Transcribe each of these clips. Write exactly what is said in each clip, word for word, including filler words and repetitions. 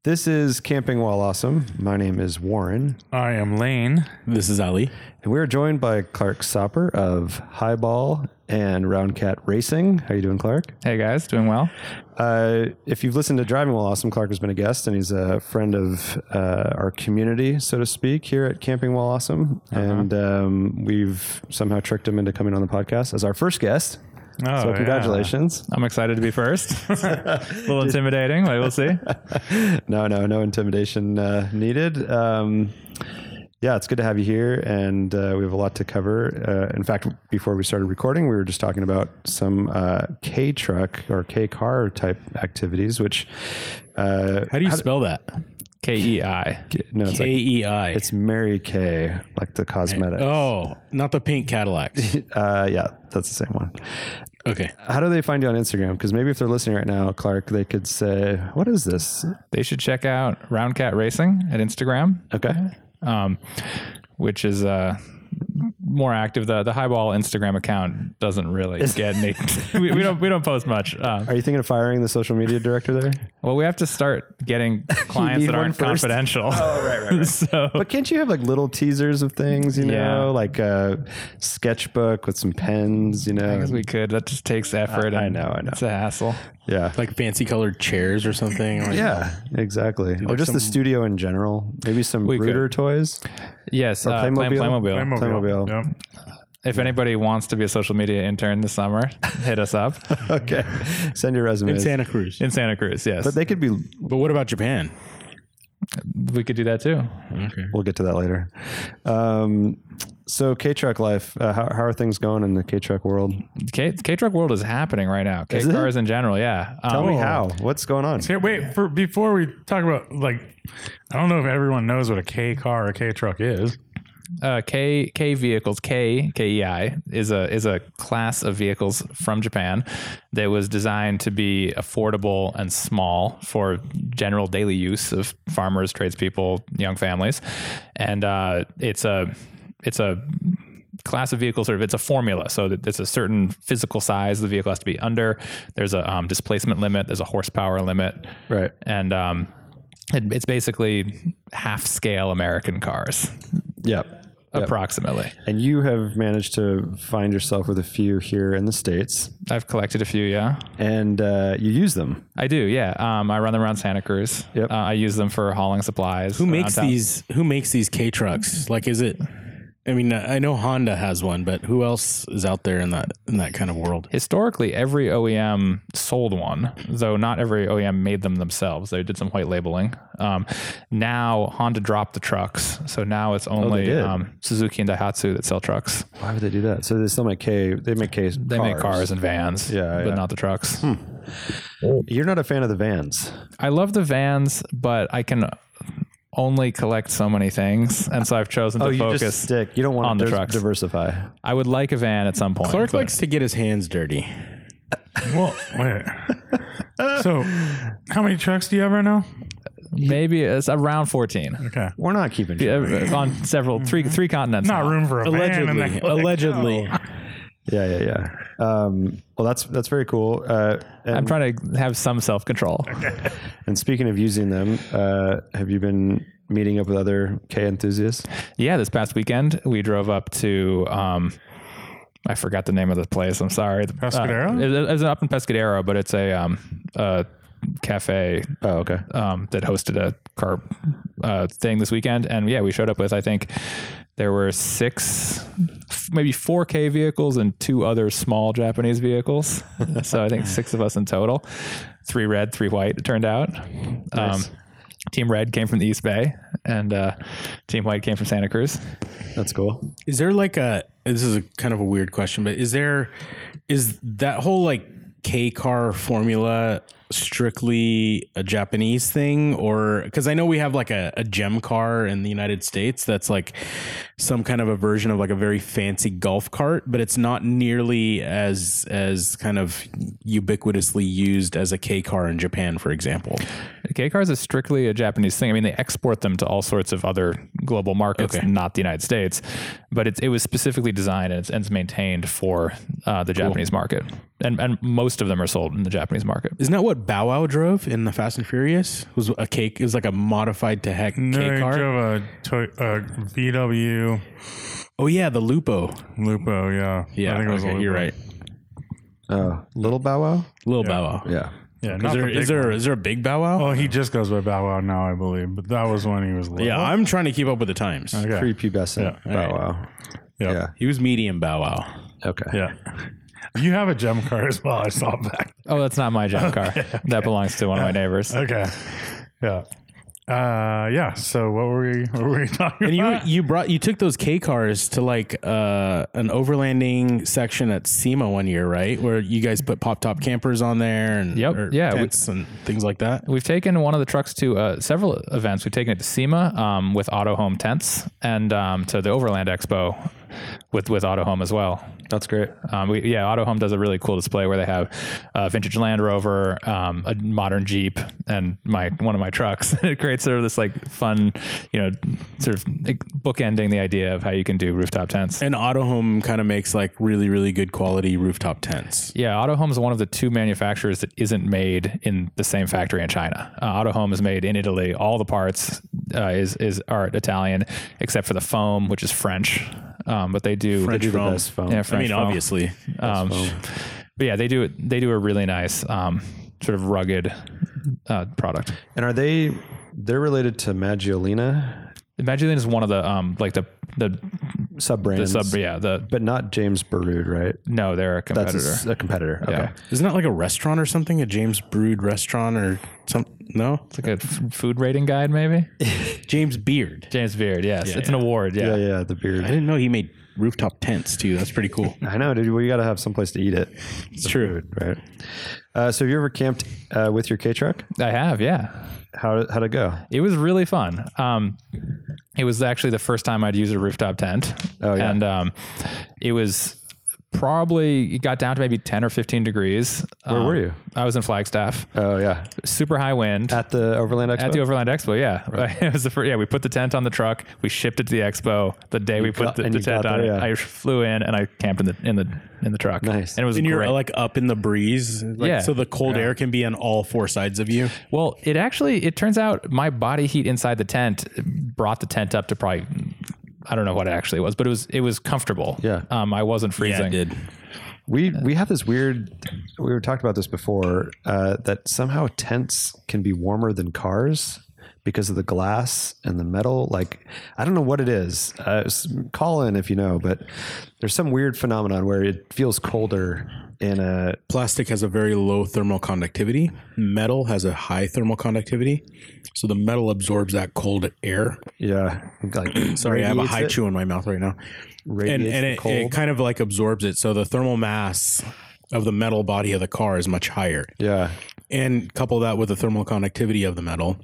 This is Camping While Awesome. My name is Warren. I am Lane. This is Ali. And we're joined by Clark Soper of Highball and Round Cat Racing. How you doing, Clark? Hey guys, doing well. Uh, if you've listened to Driving While Awesome, Clark has been a guest, and he's a friend of uh, our community, so to speak, here at Camping While Awesome. Uh-huh. And um, we've somehow tricked him into coming on the podcast as our first guest. Oh, so congratulations. Yeah. I'm excited to be first. A little intimidating, but we'll see. No, no, no intimidation uh, needed. Um, yeah, it's good to have you here, and uh, we have a lot to cover. Uh, in fact, before we started recording, we were just talking about some uh, K-truck or K-car type activities, which... Uh, how do you how spell d- that? K E I. No, it's K E I. Like, it's Mary Kay, like the cosmetics. Oh, not the pink Cadillacs. uh, yeah, that's the same one. Okay. How do they find you on Instagram? Because maybe if they're listening right now, Clark, they could say, what is this? They should check out Round Cat Racing at Instagram. Okay. Um, which is uh, more active. The the Highball Instagram account doesn't really get any. we, we don't we don't post much. Um, Are you thinking of firing the social media director there? Well, we have to start getting clients that aren't confidential. Oh, right, right, right. So, but can't you have like little teasers of things, you know, yeah. like a sketchbook with some pens, you know? I guess we could. That just takes effort. I, I know, I know. It's a hassle. Yeah. Like fancy colored chairs or something. Like, yeah, exactly. Or like just some, the studio in general. Maybe some we Rooter could. toys. Yes. Or uh, Playmobil. Playmobil. Playmobil. Playmobil. Yep. If anybody wants to be a social media intern this summer, hit us up. Okay. Send your resume. In Santa Cruz. In Santa Cruz, yes. But they could be... But what about Japan? We could do that too. Okay. We'll get to that later. Um, so K-Truck life, uh, how, how are things going in the K-Truck world? K K-Truck world is happening right now. Is K-cars it? in general, yeah. Tell Um, me how. What's going on? Here, wait, for before we talk about, like, I don't know if everyone knows what a K car or K truck is. Uh, K K vehicles, K K E I is a is a class of vehicles from Japan that was designed to be affordable and small for general daily use of farmers, tradespeople, young families, and uh, it's a it's a class of vehicles, sort of, it's a formula. So that it's a certain physical size the vehicle has to be under. There's a um, displacement limit. There's a horsepower limit. Right. And um, it, it's basically half scale American cars. Yep. Approximately. Yep. And you have managed to find yourself with a few here in the States. I've collected a few, yeah. And uh, you use them. I do, yeah. Um, I run them around Santa Cruz. Yep. Uh, I use them for hauling supplies. Who makes town. these? Who makes these K trucks? Like, is it? I mean, I know Honda has one, but who else is out there in that in that kind of world? Historically, every O E M sold one, though not every O E M made them themselves. They did some white labeling. Um, now Honda dropped the trucks, so now it's only oh, um, Suzuki and Daihatsu that sell trucks. Why would they do that? So they still make K. They make K. They cars. make cars and vans, yeah, but yeah. not the trucks. Hmm. You're not a fan of the vans. I love the vans, but I can only collect so many things, and so I've chosen to oh, you focus just stick. You don't want on to the dis- trucks. diversify. I would like a van at some point. Clark but- likes to get his hands dirty. Well, wait. So, how many trucks do you have right now? Maybe it's around fourteen. Okay. We're not keeping track. Yeah, on several three three continents. Not now. room for a van. Allegedly, And then, like, allegedly. oh. Yeah, yeah, yeah. Um, well, that's that's very cool. Uh, and, I'm trying to have some self control. and speaking of using them, uh, have you been meeting up with other K enthusiasts? Yeah, this past weekend we drove up to. Um, I forgot the name of the place. I'm sorry. Pescadero? Uh, it, it's up in Pescadero, but it's a um, a cafe. Oh, okay. Um, that hosted a car uh, thing this weekend, and yeah, we showed up with I think there were six, maybe four K vehicles and two other small Japanese vehicles. So I think six of us in total. Three red, three white. It turned out. Nice. Um, Team Red came from the East Bay, and uh, Team White came from Santa Cruz. That's cool. Is there like a? This is a kind of a weird question, but is there? Is that whole like K car formula strictly a Japanese thing, or because I know we have like a, a gem car in the United States that's like some kind of a version of like a very fancy golf cart, but it's not nearly as as kind of ubiquitously used as a K car in Japan, for example. K cars is strictly a Japanese thing. I mean, they export them to all sorts of other global markets, Okay. not the United States, but it's, it was specifically designed and it's, and it's maintained for uh, the Japanese market. and and most of them are sold in the Japanese market. Isn't that what Bow Wow drove in the Fast and Furious? It was a cake. It was like a modified to heck No, cake he car. drove a, toy, a V W Oh yeah, the Lupo. Lupo. Yeah, Yeah, I think it was a okay, Lupo. you're right. Oh, little Bow Wow. Little Yeah. Bow Wow. Yeah. Yeah, Is not there, the big is there one. is there a big Bow Wow? Oh, he just goes by Bow Wow now, I believe. But that was when he was little. Yeah, I'm trying to keep up with the times. Okay. Prepubescent Yeah, Bow alright. Wow. Yep. Yeah. He was medium Bow Wow. Okay. Yeah. You have a gem car as well. I saw back. Oh, that's not my gem car. That belongs to one of my neighbors. Okay. Yeah. Uh, yeah. So what were we? What were we talking And you about? you brought you took those K cars to like uh, an overlanding section at SEMA one year, right? Where you guys put pop top campers on there and Yep. or Yeah, we- tents and things like that. We've taken one of the trucks to uh, several events. We've taken it to SEMA um, with Auto Home tents and um, to the Overland Expo with with Auto Home as well. That's great. Um, we, yeah, Auto Home does a really cool display where they have a vintage Land Rover, um, a modern Jeep, and my one of my trucks. It creates sort of this like fun, you know, sort of like bookending the idea of how you can do rooftop tents. And Auto Home kind of makes like really really good quality rooftop tents. Yeah, Auto Home is one of the two manufacturers that isn't made in the same factory in China. Uh, Auto Home is made in Italy. All the parts uh, is is are Italian, except for the foam, which is French. Um, but they do French They do the foam. best foam. Yeah, I French mean, foam. obviously. Um, but yeah, they do it. They do a really nice um, sort of rugged uh, product. And are they? They're related to Maggiolina Maggiolina is one of the um, like the the sub the brands, sub yeah the but not James Baroud, right? no they're a That's competitor. a, s- a competitor. Okay. Yeah. Isn't that like a restaurant or something? A James Brood restaurant or some? No, It's like a f- food rating guide, maybe. James Beard. James Beard, yes, Yeah, it's an yeah. award. Yeah, Yeah, yeah, the beard. I didn't know he made rooftop tents too. That's pretty cool. I know, dude. We got to have someplace to eat it. It's true. Right. Uh, so have you ever camped uh, with your K truck? I have. Yeah, How how'd it go? it was really fun. Um, it was actually the first time I'd used a rooftop tent. Oh, yeah. and um, it was probably it got down to maybe ten or fifteen degrees. Where Um, were you? I was in Flagstaff. Oh yeah, Super high wind. at the Overland Expo. At the Overland Expo, yeah, right. It was the first, yeah. We put the tent on the truck. We shipped it to the expo. The day we put got- the, and the you tent got on there, it, yeah. I flew in and I camped in the in the in the truck. Nice. and it was And you're great. like up in the breeze, like, Yeah. so the cold air can be on all four sides of you. Well, it actually it turns out my body heat inside the tent brought the tent up to probably I don't know what it actually was, but it was it was comfortable. Yeah. um, I wasn't freezing. We we have this weird. We were talked about this before. Uh, that somehow tents can be warmer than cars because of the glass and the metal. Like I don't know what it is. Uh, s- call in if you know. But there's some weird phenomenon where it feels colder in a. Plastic has a very low thermal conductivity. Metal has a high thermal conductivity. So the metal absorbs that cold air. Yeah. Like Sorry, I have a radiates high it, chew in my mouth right now. And, radiates and the it, cold. it kind of like absorbs it. So the thermal mass of the metal body of the car is much higher. yeah. And couple that with the thermal conductivity of the metal.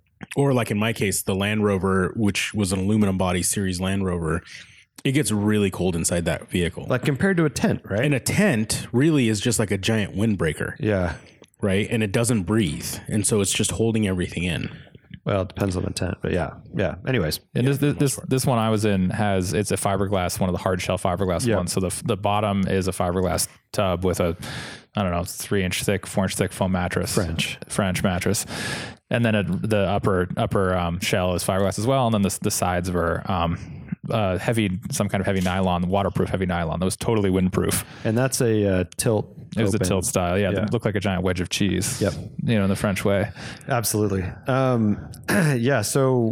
Or like in my case, the Land Rover, which was an aluminum body series Land Rover, it gets really cold inside that vehicle. Like compared to a tent, right? And a tent really is just like a giant windbreaker, yeah. right? And it doesn't breathe. And so it's just holding everything in. Well, it depends on the tent, but yeah, yeah. Anyways, And this, this this this one I was in has it's a fiberglass, one of the hard shell fiberglass Yeah. ones. So the the bottom is a fiberglass tub with a I don't know three inch thick, four inch thick foam mattress, French. French mattress, and then it, the upper upper um, shell is fiberglass as well, and then the the sides are um, uh, heavy, some kind of heavy nylon, waterproof heavy nylon that was totally windproof. and that's a uh, tilt. It was open. a tilt style, yeah, Yeah. It looked like a giant wedge of cheese. Yep. You know, in the French way. Absolutely. Um, yeah. So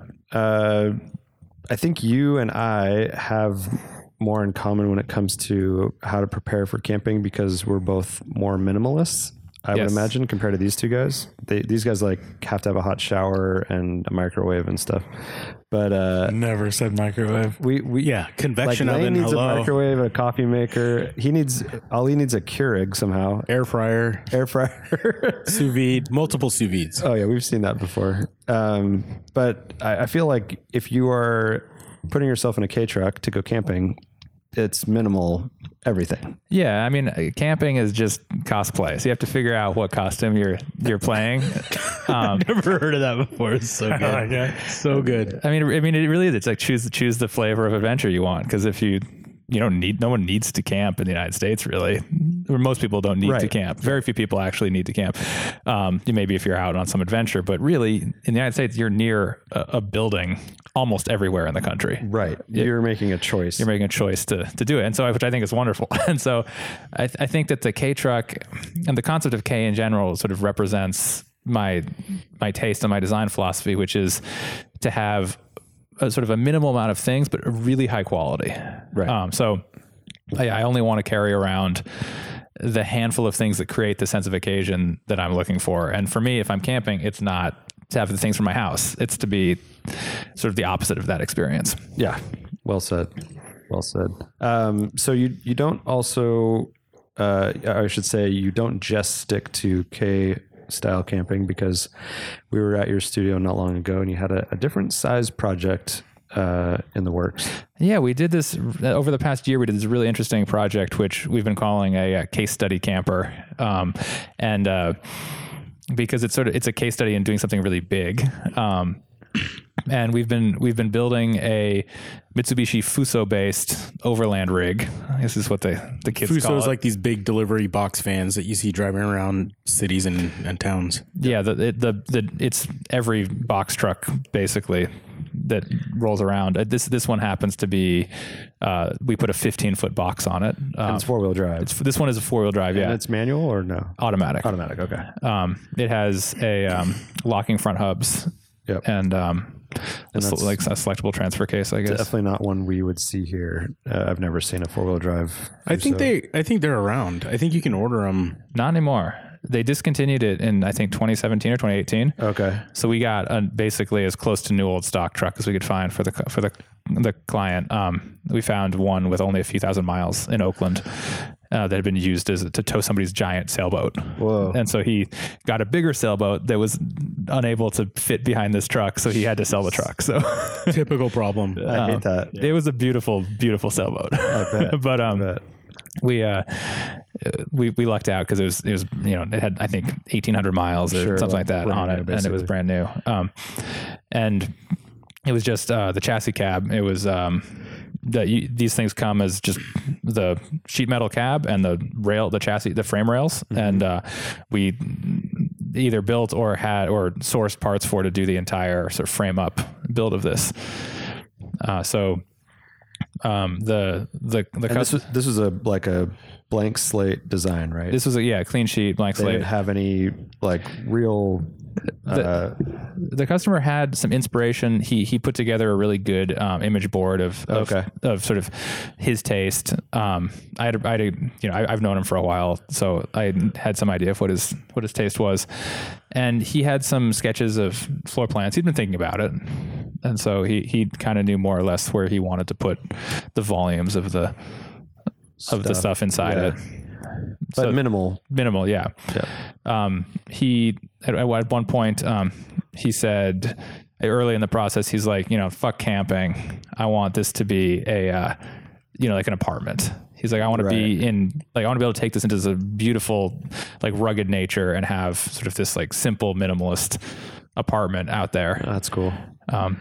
uh, I think you and I have more in common when it comes to how to prepare for camping because we're both more minimalists. I Yes. would imagine compared to these two guys. They, these guys like have to have a hot shower and a microwave and stuff. But uh, Never said microwave. we we Yeah, like convection Lane oven, needs a hello. microwave, a coffee maker. He needs all he needs a Keurig somehow. Air fryer, Air fryer. sous vide, multiple sous vides. Oh yeah, we've seen that before. Um, but I, I feel like if you are putting yourself in a K truck to go camping, it's minimal everything. Yeah, I mean, uh, camping is just cosplay. So you have to figure out what costume you're you're playing. Um, Never heard of that before. It's so good. Okay. So good. I mean, I mean, it really is. It's like choose choose the flavor of adventure you want. Because if you you don't need, no one needs to camp in the United States. Really, or most people don't need Right. to camp. Very few people actually need to camp. Um, maybe if you're out on some adventure, but really in the United States, you're near a, a building almost everywhere in the country. Right. You're making a choice. You're making a choice to, to do it. And so, which I think is wonderful. And so I, th- I think that the K truck and the concept of K in general sort of represents my, my taste and my design philosophy, which is to have a sort of a minimal amount of things, but a really high quality. Right. Um, so I, I only want to carry around the handful of things that create the sense of occasion that I'm looking for. And for me, if I'm camping, it's not to have the things from my house. It's to be sort of the opposite of that experience. Yeah. Well said. Well said. Um, so you, you don't also, uh, I should say you don't just stick to K style camping, because we were at your studio not long ago and you had a, a different size project uh, in the works. Yeah, we did this over the past year. We did this really interesting project, which we've been calling a, a case study camper. Um, and, uh, because it's sort of, it's a case study in doing something really big. Um, and we've been, we've been building a Mitsubishi Fuso based overland rig. This is what they, the kids Fuso call is it. like these big delivery box vans that you see driving around cities and, and towns. Yeah. The, the, the, the, it's every box truck basically that rolls around. Uh, This, this one happens to be, uh, we put a fifteen foot box on it. Um, And it's four wheel drive. it's, this one is a four wheel drive. And Yeah. it's manual or no? Automatic. Automatic. Okay. Um, it has a, um, locking front hubs. Yep. And, um, And it's that's like a selectable transfer case, I guess. Definitely not one we would see here. Uh, I've never seen a four wheel drive. I think Fuso. they, I think they're around. I think you can order them. Not anymore. They discontinued it in, I think, twenty seventeen or twenty eighteen. Okay. So we got a, basically as close to new old stock truck as we could find for the for the the client. Um, we found one with only a few thousand miles in Oakland uh, that had been used as to tow somebody's giant sailboat. Whoa. And so he got a bigger sailboat that was unable to fit behind this truck, so he had to sell the truck. So Typical problem. I hate that. it was a beautiful, beautiful sailboat. I bet. but um, I bet. we uh we we lucked out because it was it was you know it had I think eighteen hundred miles or Sure, something like like that brand on new, it, and it was basically. brand new. Um, and it was just uh, the chassis cab. It was um, that you, these things come as just the sheet metal cab and the rail, the chassis, the frame rails, Mm-hmm. and uh, we either built or had or sourced parts for to do the entire sort of frame up build of this. Uh, so. Um, the the the And this custom, was this was a like a blank slate design, right? this was a yeah clean sheet blank they slate. didn't have any like real. Uh, The customer had some inspiration. He he put together a really good um, image board of of, Okay. of sort of his taste. Um, I had I had a, you know I, I've known him for a while, so I had some idea of what his what his taste was, and he had some sketches of floor plans. He'd been thinking about it, and so he he kind of knew more or less where he wanted to put the volumes of the of the stuff inside yeah. it. but So- minimal. Minimal, yeah. Yeah. Um, he at, at one point um, he said early in the process, he's like, you know, fuck camping. I want this to be a, uh, you know, like an apartment. He's like, I want to be in, like, I want to be able to take this into this beautiful, like rugged nature and have sort of this like simple minimalist apartment out there. That's cool. Um,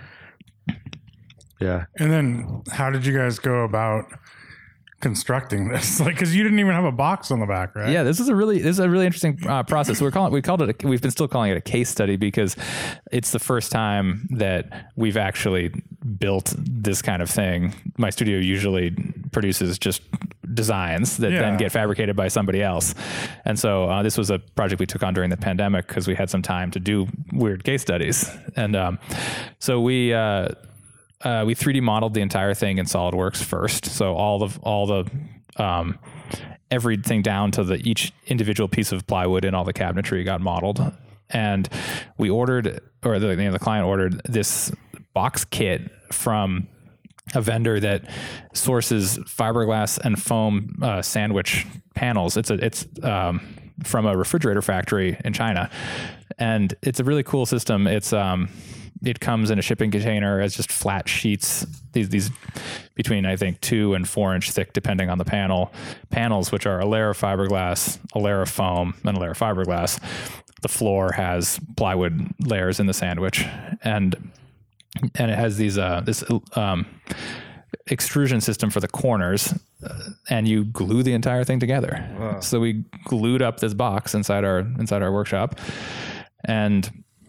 Yeah. And then how did you guys go about constructing this? Like, cause you didn't even have a box on the back, right? Yeah, this is a really this is a really interesting uh, process. We're calling we called it a, we've been still calling it a case study because it's the first time that we've actually built this kind of thing. My studio usually produces just designs that Yeah. then get fabricated by somebody else, and so uh, this was a project we took on during the pandemic because we had some time to do weird case studies, and um, so we. Uh, Uh, we three D modeled the entire thing in SolidWorks first. So all the all the um, everything down to the each individual piece of plywood and all the cabinetry got modeled. And we ordered, or the, you know, the client ordered this box kit from a vendor that sources fiberglass and foam uh, sandwich panels. It's a it's um, from a refrigerator factory in China, and it's a really cool system. It's um, it comes in a shipping container as just flat sheets, these these between I think two and four inch thick, depending on the panel. Panels, which are a layer of fiberglass, a layer of foam, and a layer of fiberglass. The floor has plywood layers in the sandwich, and and it has these uh, this um, extrusion system for the corners, uh, and you glue the entire thing together. Wow. So we glued up this box inside our inside our workshop, and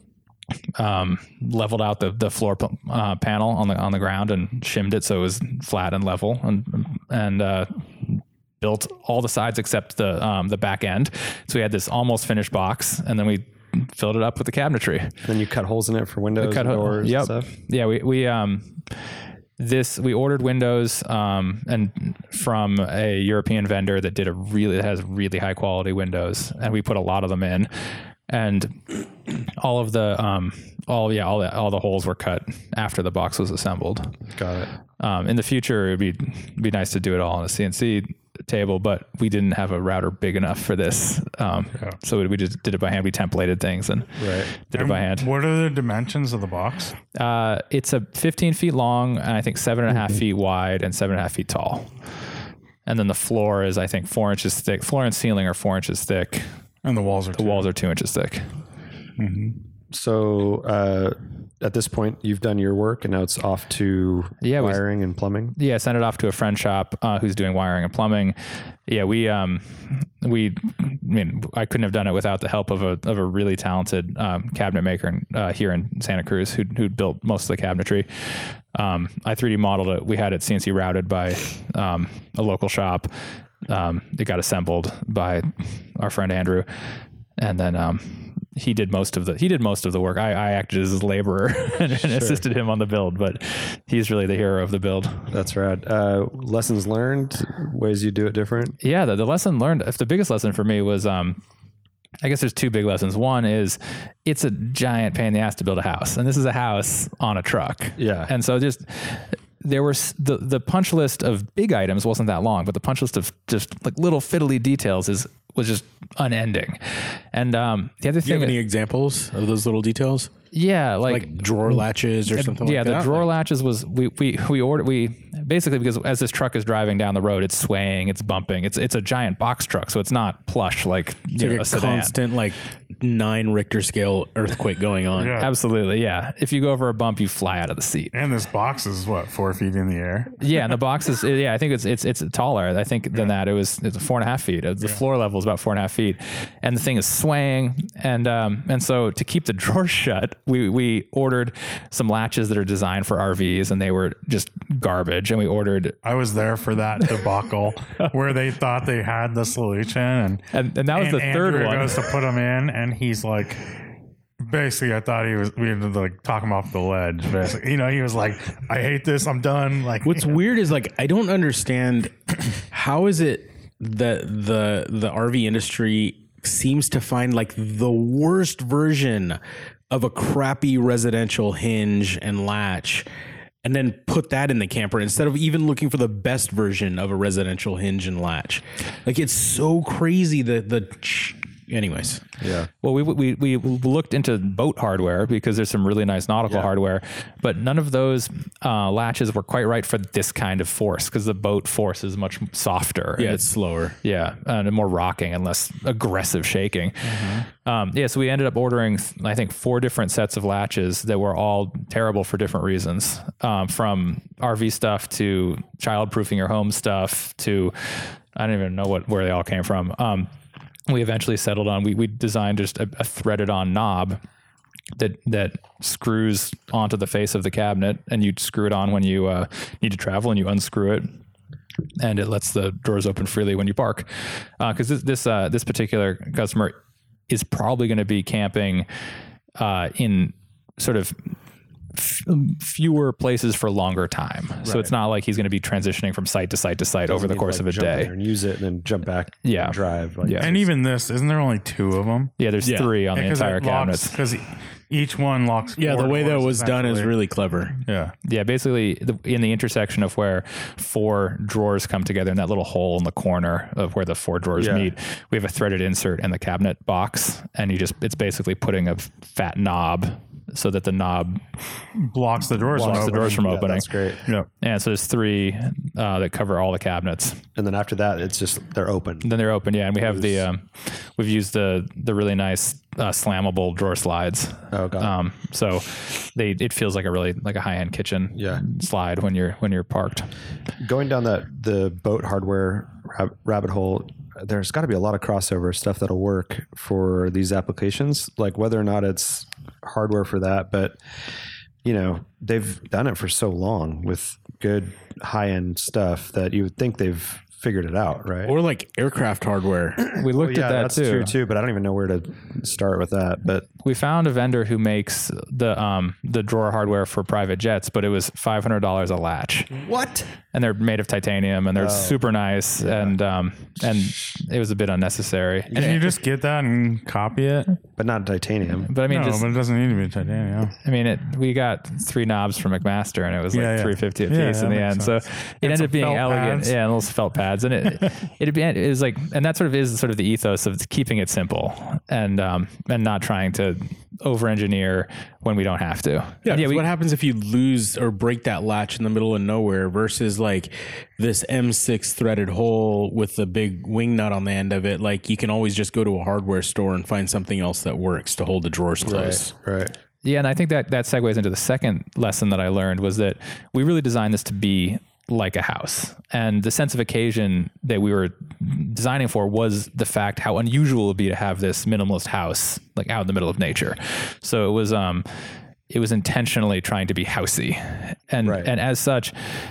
um, leveled out the the floor uh, panel on the on the ground and shimmed it so it was flat and level, and and uh, built all the sides except the um, the back end. So we had this almost finished box, and then we filled it up with the cabinetry. Then you cut holes in it for windows, cut and ho- doors, yep. and stuff. Yeah, we we um this we ordered windows um and from a European vendor that did a really that has really high quality windows, and we put a lot of them in, and all of the um all yeah all the all the holes were cut after the box was assembled. Got it. Um, in the future, it'd be be nice to do it all on a C N C table, but we didn't have a router big enough for this, um, yeah. so we just did it by hand. We templated things and right. did and it by hand. What are the dimensions of the box? Uh, it's a fifteen feet long, and I think seven and a half feet wide and seven and a half feet tall. And then the floor is, I think, four inches thick. Floor and ceiling are four inches thick. And the walls are the two. walls are two inches thick. Mm-hmm. So uh, at this point, you've done your work, and now it's off to yeah, wiring and plumbing. Yeah, sent it off to a friend shop uh, who's doing wiring and plumbing. Yeah, we um, we I mean, I couldn't have done it without the help of a of a really talented um, cabinet maker uh, here in Santa Cruz who who built most of the cabinetry. Um, I three D modeled it. We had it C N C routed by um, a local shop. Um, it got assembled by our friend Andrew, and then um, he did most of the he did most of the work. I, I acted as his laborer and, and sure. assisted him on the build, but he's really the hero of the build. That's rad. Uh, lessons learned, ways you do it different. Yeah, the, the lesson learned. If the biggest lesson for me was, um, I guess there's two big lessons. One is it's a giant pain in the ass to build a house, and this is a house on a truck. Yeah, and so just. There was the, the punch list of big items wasn't that long, but the punch list of just like little fiddly details is was just unending. And um, the other Do thing, you have any examples of those little details? Yeah, like, like drawer latches or something. Yeah, like the that? drawer latches was we we we ordered we basically because as this truck is driving down the road, it's swaying, it's bumping. It's it's a giant box truck, so it's not plush like, it's you like know, a, a sedan. constant like nine Richter scale earthquake going on. Yeah. Absolutely, yeah. If you go over a bump, you fly out of the seat. And this box is what, four feet in the air? Yeah, and the box is yeah. I think it's it's it's taller. I think than yeah. that. It was it's four and a half feet. The yeah. floor level is about four and a half feet, and the thing is swaying. And um and so to keep the drawer shut, we we ordered some latches that are designed for R Vs, and they were just garbage. And we ordered. I was there for that debacle where they thought they had the solution, and and, and that was and the Andrew third one. Goes to put them in, and he's like. Basically, I thought he was we had to like talk him off the ledge. Basically, you know, he was like, "I hate this. I'm done." Like, what's weird is like I don't understand how is it that the the R V industry seems to find like the worst version of a crappy residential hinge and latch, and then put that in the camper instead of even looking for the best version of a residential hinge and latch. Like it's so crazy that the. Anyways, yeah. Well, we we we looked into boat hardware because there's some really nice nautical yeah. hardware, but none of those uh, latches were quite right for this kind of force because the boat force is much softer. Yeah, and it's slower. Yeah, and more rocking and less aggressive shaking. Mm-hmm. Um, yeah, so we ended up ordering, I think, four different sets of latches that were all terrible for different reasons, um, from R V stuff to child-proofing your home stuff to I don't even know what where they all came from. Um, We eventually settled on, we, we designed just a, a threaded on knob that that screws onto the face of the cabinet, and you screw it on when you uh, need to travel, and you unscrew it, and it lets the doors open freely when you park. Because uh, this this, uh, this particular customer is probably going to be camping uh, in sort of f- fewer places for longer time. Right. So it's not like he's going to be transitioning from site to site to site over the course like of a jump day. in there and use it and then jump back Yeah. and drive. Like, Yeah. And even this, isn't there only two of them? Yeah, there's Yeah. three on the entire cabinet. Because each one locks. Yeah, four the way that doors, was done is essentially. really clever. Yeah. Yeah, basically the, in the intersection of where four drawers come together in that little hole in the corner of where the four drawers Yeah. meet, we have a threaded insert in the cabinet box, and you just it's basically putting a fat knob so that the knob Blocks the doors blocks from the doors from Yeah, opening. that's great. Yeah. And so there's three uh, that cover all the cabinets. And then after that, it's just they're open. Then they're open, yeah. And we have the um, we've used the the really nice uh, slammable drawer slides. Oh, got it. Um, so they it feels like a really like a high end kitchen Yeah. slide when you're when you're parked. Going down that the boat hardware rab- rabbit hole, there's got to be a lot of crossover stuff that'll work for these applications, like whether or not it's hardware for that, but you know, they've done it for so long with good high end stuff that you would think they've figured it out, right? Or like aircraft hardware. We Well, looked yeah, at that that's too. true too, but I don't even know where to start with that. But We found a vendor who makes the um the drawer hardware for private jets, but it was five hundred dollars a latch. what? And they're made of titanium, and they're super nice, and um, and it was a bit unnecessary. And Can you just get that and copy it? But not titanium. but I mean, no, just but it doesn't need to be titanium. I mean, it. We got three knobs from McMaster, and it was like Yeah, yeah. three fifty a Yeah, piece that in the makes end. sense. So it And ended some up being felt elegant, pads. yeah, and little felt pads, and it it'd be it was like, and that sort of is sort of the ethos of keeping it simple and um and not trying to over engineer when we don't have to. Yeah, And yeah we, what happens if you lose or break that latch in the middle of nowhere versus like this M six threaded hole with the big wing nut on the end of it? Like you can always just go to a hardware store and find something else that works to hold the drawers closed. Right. Yeah, and I think that that segues into the second lesson that I learned was that we really designed this to be like a house. And the sense of occasion that we were designing for was the fact how unusual it would be to have this minimalist house like out in the middle of nature. So it was um it was intentionally trying to be housey. And Right. and as such,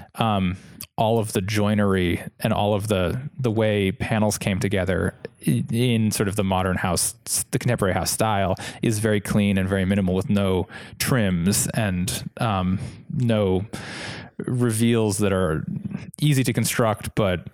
um all of the joinery and all of the the way panels came together i- in sort of the modern house, the contemporary house style, is very clean and very minimal, with no trims and um, no reveals that are easy to construct but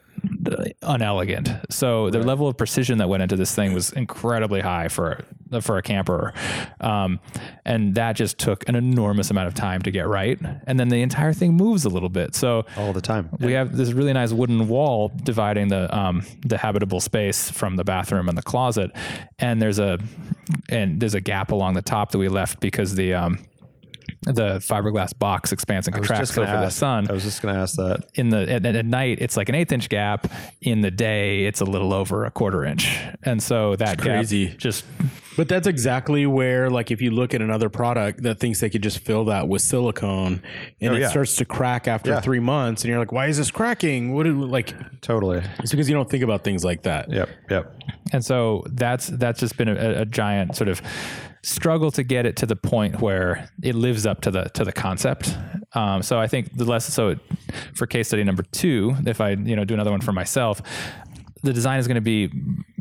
unelegant. So the level of precision that went into this thing was incredibly high for for a camper, um, and that just took an enormous amount of time to get right. And then the entire thing moves a little bit. So All the time. we have this really nice wooden wall dividing the um, the habitable space from the bathroom and the closet, and there's a and there's a gap along the top that we left because the um, the fiberglass box expands and I was contracts just gonna over the ask- sun. I was just going to ask that. In the at, at night, it's like an eighth inch gap. In the day, it's a little over a quarter inch, and so that gap crazy. just But that's exactly where, like, if you look at another product that thinks they could just fill that with silicone and Oh, it yeah. starts to crack after Yeah. three months, and you're like, why is this cracking? What do like? Totally. It's because you don't think about things like that. Yep. Yep. And so that's that's just been a, a giant sort of struggle to get it to the point where it lives up to the to the concept. Um, so I think the less so for case study number two, if I you know do another one for myself, the design is going to be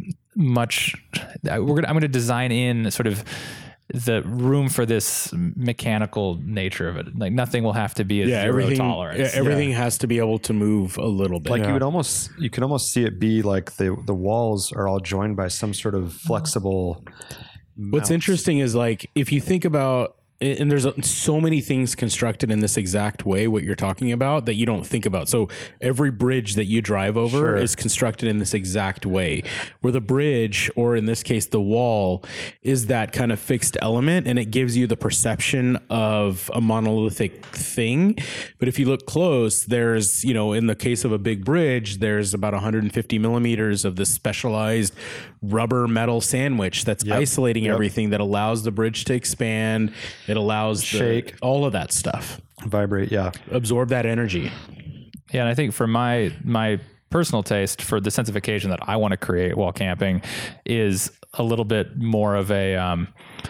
much. We're gonna I'm going to design in sort of the room for this mechanical nature of it. Like nothing will have to be a Yeah, zero everything. tolerance. Yeah, everything has to be able to move a little bit. Like you would almost, you can almost see it be like the the walls are all joined by some sort of flexible. What's interesting is like if you think about, and there's so many things constructed in this exact way, what you're talking about, that you don't think about. So every bridge that you drive over Sure. is constructed in this exact way, where the bridge, or in this case, the wall, is that kind of fixed element, and it gives you the perception of a monolithic thing. But if you look close, there's, you know, in the case of a big bridge, there's about one hundred fifty millimeters of this specialized rubber metal sandwich that's isolating everything, that allows the bridge to expand. It allows the, Shake. all of that stuff, Vibrate. Yeah. absorb that energy. Yeah, and I think for my my personal taste, for the sense of occasion that I want to create while camping, is a little bit more of a um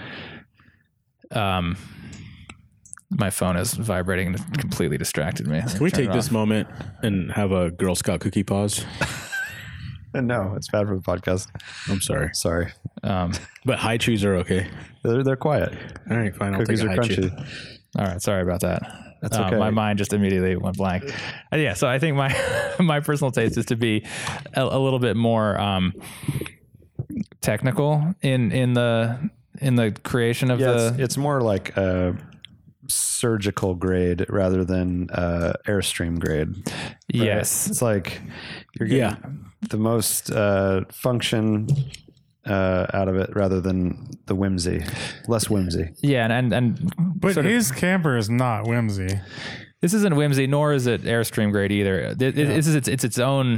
um. My phone is vibrating and completely distracted me. Can we take this moment and have a Girl Scout cookie pause? No, it's bad for the podcast. I'm sorry, Sorry. Um, but high chews are okay. They're they're quiet. All right, fine. I'll Cookies take are a high chew. crunchy. all right, sorry about that. That's Uh, okay. my mind just immediately went blank. Uh, yeah, so I think my my personal taste is to be a, a little bit more um, technical in in the in the creation of Yeah, the. it's, it's more like a surgical grade rather than uh, Airstream grade. right? Yes. It's like you're getting Yeah. the most uh, function uh, out of it rather than the whimsy, less whimsy. Yeah, and and, and But sort of- his camper is not whimsy. this isn't whimsy, nor is it Airstream grade either. It, it, This is it's, it's its own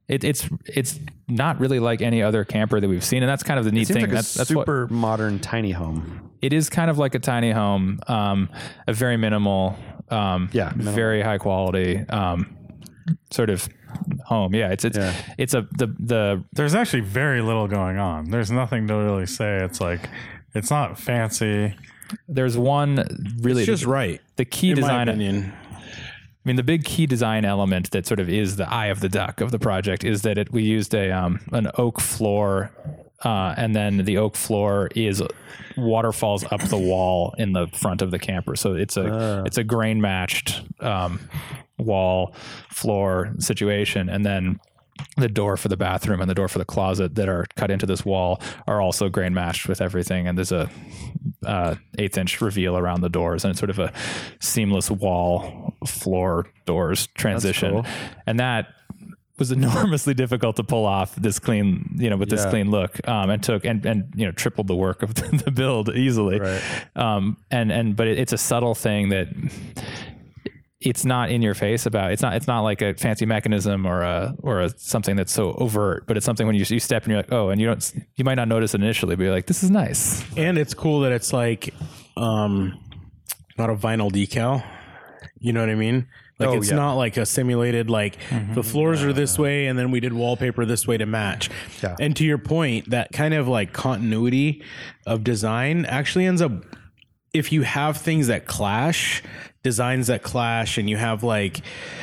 it, it's it's not really like any other camper that we've seen, and that's kind of the neat Seems thing. like a that's that's what super modern tiny home. it is, kind of like a tiny home, um, a very minimal, um, Yeah, minimal. very high quality, um, sort of home. Yeah, it's it's Yeah. it's a the the There's actually very little going on. There's nothing to really say. It's like, it's not fancy. there's one really It's just right. the key In my design. opinion. I mean, the big key design element that sort of is the eye of the duck of the project is that it, we used a um, an oak floor, uh, and then the oak floor is waterfalls up the wall in the front of the camper. So it's a Ah. it's a grain matched um, wall floor situation, and then the door for the bathroom and the door for the closet that are cut into this wall are also grain matched with everything. And there's a uh, eighth inch reveal around the doors, and it's sort of a seamless wall floor doors transition. cool. And that was enormously difficult to pull off this clean, you know, with this Yeah. clean look, um, and took and and you know tripled the work of the, the build easily. Right. Um, and and but it, it's a subtle thing that it's not in your face about. It's not it's not like a fancy mechanism or a or a something that's so overt, but it's something when you you step and you're like, oh, and you don't you might not notice it initially, but you're like, this is nice. And it's cool that it's like um not a vinyl decal. You know what I mean? Like Oh, it's yeah. not like a simulated like the floors are this way and then we did wallpaper this way to match. Yeah. And to your point, that kind of like continuity of design actually ends up, if you have things that clash, designs that clash, and you have like,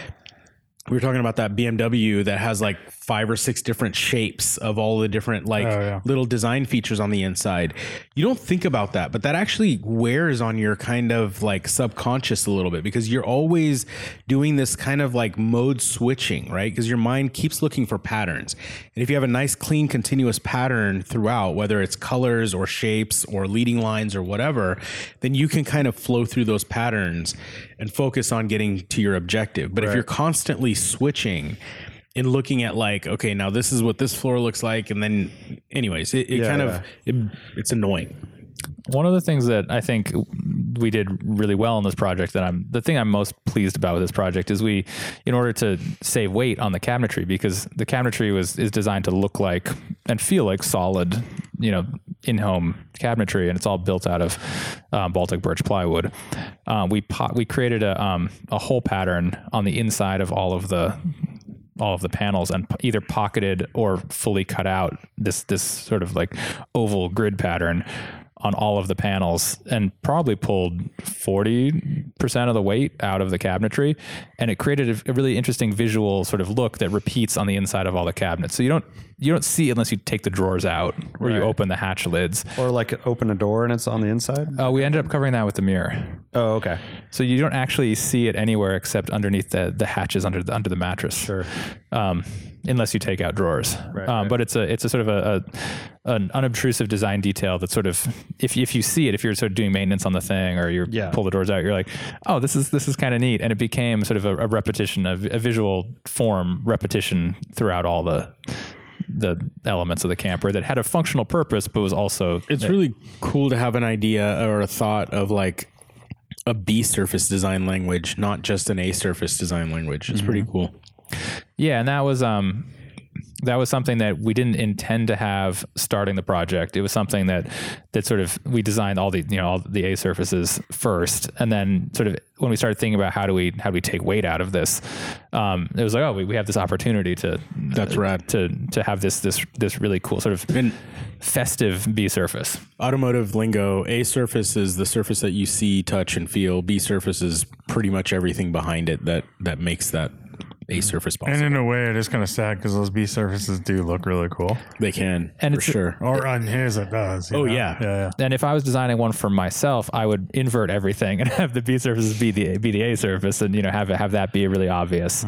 we were talking about that B M W that has like five or six different shapes of all the different like Oh, yeah. little design features on the inside. You don't think about that, but that actually wears on your kind of like subconscious a little bit, because you're always doing this kind of like mode switching, right? Because your mind keeps looking for patterns. And if you have a nice, clean, continuous pattern throughout, whether it's colors or shapes or leading lines or whatever, then you can kind of flow through those patterns and focus on getting to your objective. But if Right. you're constantly switching and looking at like, okay, now this is what this floor looks like, and then anyways, it, it Yeah, kind yeah. of it, it's annoying. One of the things that I think we did really well in this project, that I'm the thing I'm most pleased about with this project, is we, in order to save weight on the cabinetry, because the cabinetry was is designed to look like and feel like solid, you know, in-home cabinetry, and it's all built out of um, Baltic birch plywood. Uh, we po- we created a um, a hole pattern on the inside of all of the all of the panels, and p- either pocketed or fully cut out this this sort of like oval grid pattern on all of the panels, and probably pulled forty percent of the weight out of the cabinetry. And it created a, a really interesting visual sort of look that repeats on the inside of all the cabinets. So you don't, you don't see it unless you take the drawers out or you Right. open the hatch lids. Or like open a door and it's on the inside. Uh, we ended up covering that with the mirror. Oh, okay. So you don't actually see it anywhere except underneath the, the hatches under the, under the mattress. Sure. Um, unless you take out drawers. Right, um, right. But it's a it's a sort of a, a an unobtrusive design detail that sort of, if if you see it, if you're sort of doing maintenance on the thing or you Yeah. pull the doors out, you're like, oh, this is this is kind of neat, and it became sort of a, a repetition of a visual form repetition throughout all the the elements of the camper that had a functional purpose, but was also It's really cool to have an idea or a thought of like a B surface design language, not just an A surface design language. It's pretty cool. Yeah, and that was um that was something that we didn't intend to have starting the project. It was something that that sort of we designed all the you know all the A surfaces first, and then sort of when we started thinking about how do we how do we take weight out of this, um, it was like, oh, we, we have this opportunity to That's rad. to to have this this this really cool sort of And festive B surface. automotive lingo, A surface is the surface that you see, touch, and feel. B surface is pretty much everything behind it that that makes that A surface possible. And in a way, it is kind of sad because those B surfaces do look really cool. They can, And for it's- sure. Or on his, it does. you Oh, know? yeah. Yeah, yeah. And if I was designing one for myself, I would invert everything and have the B surfaces be the be the A surface, and you know have it, have that be a really obvious,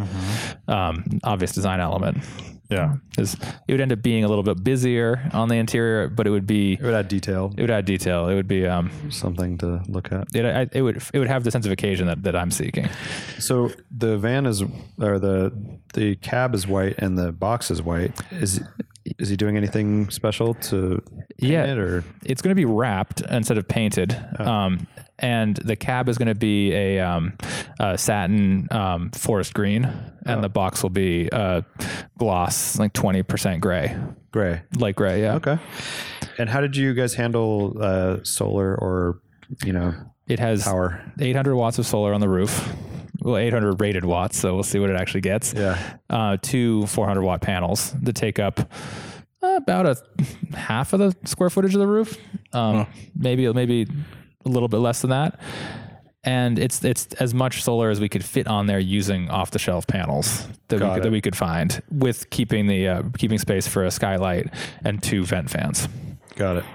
um, obvious design element. Yeah. Because it would end up being a little bit busier on the interior, but it would be It would add detail, it would add detail. It would be um, something to look at. it, I, it would it would have the sense of occasion that, that I'm seeking. So the van is, or the the cab is white and the box is white. Is is he doing anything special to paint Yeah. it or? It's going to be wrapped instead of painted. Um, and the cab is going to be a, um, a satin um, forest green, and Oh. the box will be uh, gloss, like twenty percent gray, Gray. light gray. Yeah. Okay. And how did you guys handle uh, solar or, you know, It has power? eight hundred watts of solar on the roof. Well, eight hundred rated watts, so we'll see what it actually gets. Yeah. Uh, two four hundred watt panels that take up uh, about a half of the square footage of the roof. Um, Maybe maybe a little bit less than that. And it's it's as much solar as we could fit on there using off the shelf panels that we Got could, it. that we could find, with keeping the uh, keeping space for a skylight and two vent fans. Got it.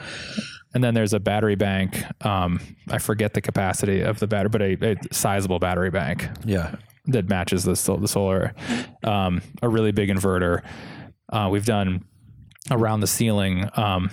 And then there's a battery bank. Um, I forget the capacity of the battery, but a, a sizable battery bank Yeah. that matches the sol- the solar. Um, a really big inverter. Uh, we've done around the ceiling. Um,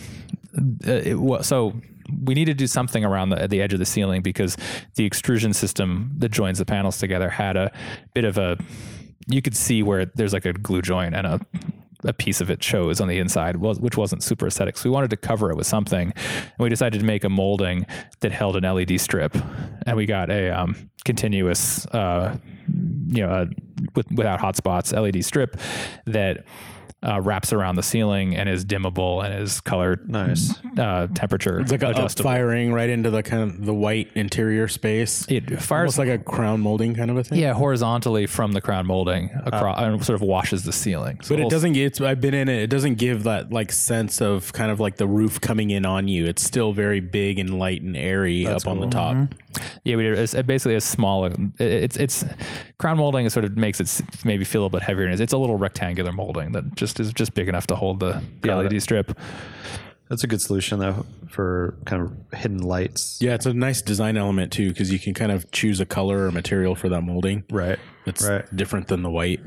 it, wa- so we need to do something around the the edge of the ceiling, because the extrusion system that joins the panels together had a bit of a. You could see where there's like a glue joint and a. a piece of it shows on the inside, which wasn't super aesthetic. So we wanted to cover it with something. And we decided to make a molding that held an L E D strip. And we got a um, continuous, uh, you know, uh, with, without hotspots, L E D strip that uh, wraps around the ceiling and is dimmable and is color, Nice. uh, temperature It's like a, adjustable. firing right into the kind of the white interior space. It fires Almost like a crown molding kind of a thing. yeah, horizontally from the crown molding across, and sort of washes the ceiling. So But it we'll- doesn't get, it's, I've been in it. It doesn't give that like sense of kind of like the roof coming in on you. It's still very big and light and airy up on the top. Yeah, we did. It's basically a small. It's it's crown molding. Sort of makes it s- maybe feel a little bit heavier. And it's a little rectangular molding that just is just big enough to hold the, the Got L E D it. strip. That's a good solution though for kind of hidden lights. Yeah, it's a nice design element too, because you can kind of choose a color or material for that molding. Right. It's Right. different than the white.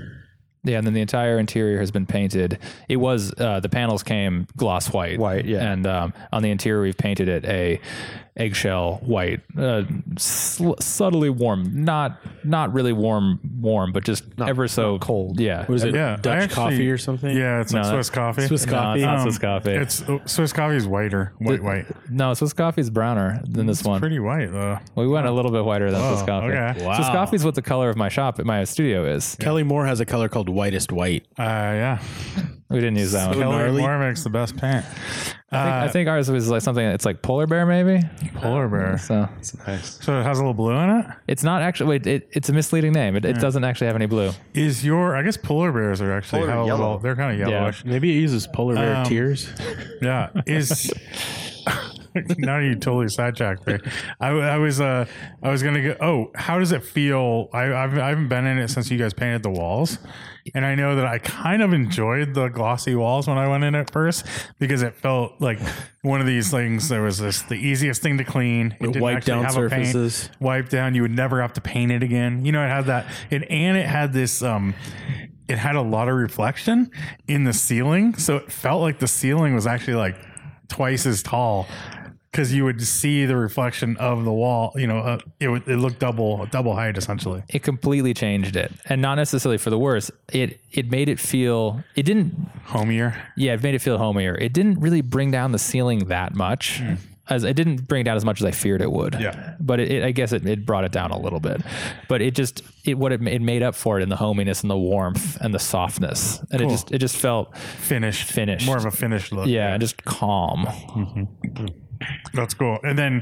Yeah, and then the entire interior has been painted. It was uh, the panels came gloss white. White, yeah. And um, on the interior, we've painted it a eggshell white, uh, sl- subtly warm, not not really warm, warm, but just ever so cold. Yeah. What is it? Yeah, I Dutch actually- coffee or something? Yeah, it's like No, Swiss coffee. Swiss No, coffee. it's not Um, Swiss coffee. It's uh, Swiss coffee is whiter, white, white. No, Swiss coffee is browner than this one. Pretty white though. We went a little bit whiter than Swiss Oh, coffee. okay. Wow. Swiss coffee is what the color of my shop at my studio is. Kelly Moore has a color called whitest white. Uh, yeah. We didn't use that one. So I, Kelly gnarly. Moore makes the best paint. think, I think ours was like something. It's like polar bear, maybe. Polar bear. So That's nice. So it has a little blue in it. it's not actually. Wait, it, it's a misleading name. It, it doesn't actually have any blue. Is your? I guess polar bears are actually Polar have a yellow. little. They're kind of yellowish. Maybe it uses polar bear Um, tears. Yeah. Is now you totally sidetracked me. I, I was uh I was gonna go. Oh, how does it feel? I I've, I haven't been in it since you guys painted the walls, and I know that I kind of enjoyed the glossy walls when I went in at first, because it felt like one of these things. There was this the easiest thing to clean. It didn't Wipe actually down have a paint. surfaces. Wipe down. You would never have to paint it again. You know, it had that. It and it had this um. It had a lot of reflection in the ceiling, so it felt like the ceiling was actually like twice as tall, because you would see the reflection of the wall. You know, uh, it would it looked double double height essentially. It completely changed it, and not necessarily for the worse. It it made it feel. It didn't. Homier. Yeah, it made it feel homier. It didn't really bring down the ceiling that much. As it didn't bring it down as much as I feared it would. Yeah. But it, it, I guess it, it brought it down a little bit. But it just it what it, it made up for it in the hominess and the warmth and the softness, and Cool. it just it just felt Finished. Finished. More of a finished look. yeah, and just calm. That's cool. And then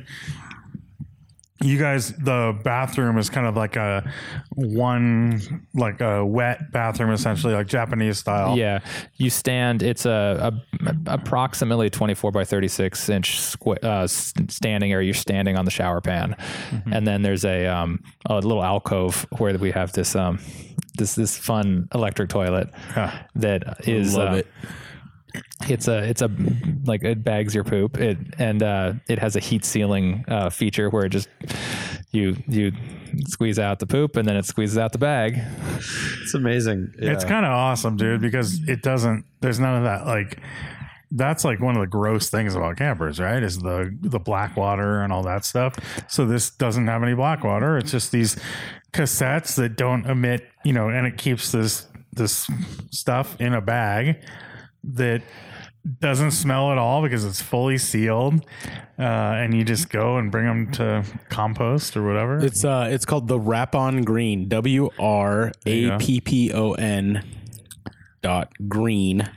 you guys, the bathroom is kind of like a one, like a wet bathroom, essentially, like Japanese style. Yeah, you stand. It's a, a approximately twenty-four by thirty-six inch squ- uh, s- standing area. You're standing on the shower pan, and then there's a um, a little alcove where we have this um this this fun electric toilet Yeah. that is Love uh, it. It's a it's a like it bags your poop. It and uh, it has a heat sealing uh, feature where it just you you squeeze out the poop and then it squeezes out the bag. It's amazing. Yeah. It's kind of awesome, dude, because it doesn't, there's none of that. Like, that's like one of the gross things about campers, right? Is the the black water and all that stuff. So this doesn't have any black water. It's just these cassettes that don't emit, you know, and it keeps this this stuff in a bag. that doesn't smell at all because it's fully sealed, uh, and you just go and bring them to compost or whatever. It's uh, it's called the Wrap-On Green. W R A P P O N dot green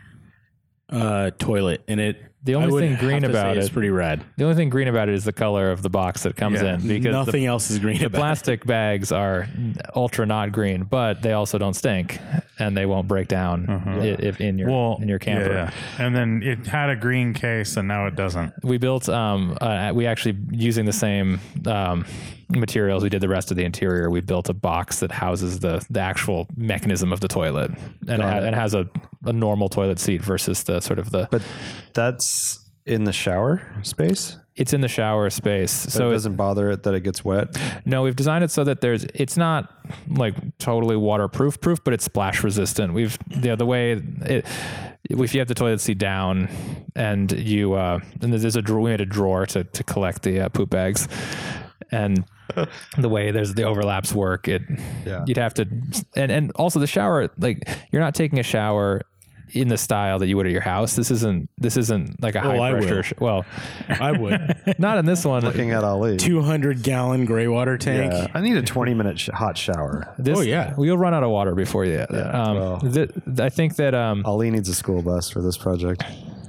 uh, toilet, and it. The only I would thing green have to about say it, it's pretty rad. the only thing green about it is the color of the box that comes Yeah. in, because Nothing the, else is green the about it. plastic bags are ultra not green, but they also don't stink and they won't break down i- if in your well, in your camper. yeah, yeah. And then it had a green case, and now it doesn't. We built, um, uh, we actually, using the same um, materials we did the rest of the interior, we built a box that houses the the actual mechanism of the toilet, and it, ha- it. and has a, a normal toilet seat versus the sort of the. But that's in the shower space. It's in the shower space, So so it it, doesn't bother it that it gets wet. no, we've designed it so that there's, it's not like totally waterproof proof, but it's splash resistant. We've, the the way it, if you have the toilet seat down and you, uh, and there's a drawer, we made a drawer to, to collect the uh, poop bags, and the way there's the overlaps work, it, Yeah. you'd have to, and, and also the shower, like you're not taking a shower in the style that you would at your house. This isn't, this isn't like a Oh, high I pressure. will. Sh- well, I would. not in this one. Looking at Ali. two hundred gallon gray water tank. Yeah, I need a twenty minute sh- hot shower. This, Oh, yeah. We'll run out of water before you. um, well. th- I think that um, Ali needs a school bus for this project.